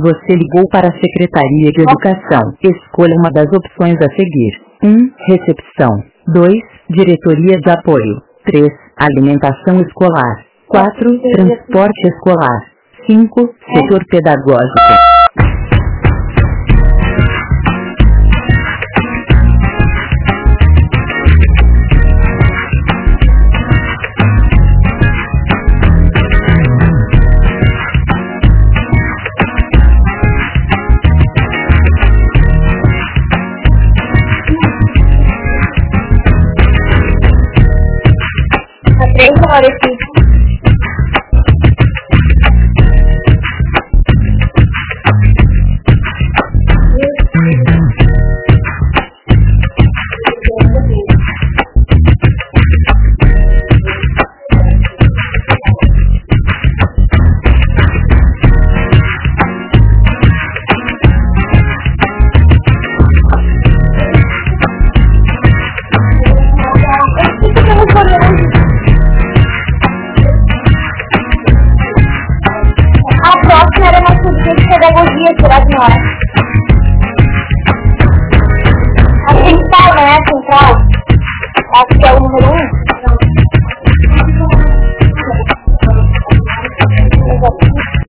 Você ligou para a Secretaria de Educação. Escolha uma das opções a seguir. 1. Recepção. 2. Diretoria de Apoio. 3. Alimentação escolar. 4. Transporte escolar. 5. Setor pedagógico. Pedagogia, tirar de nós. A principal, né? A central.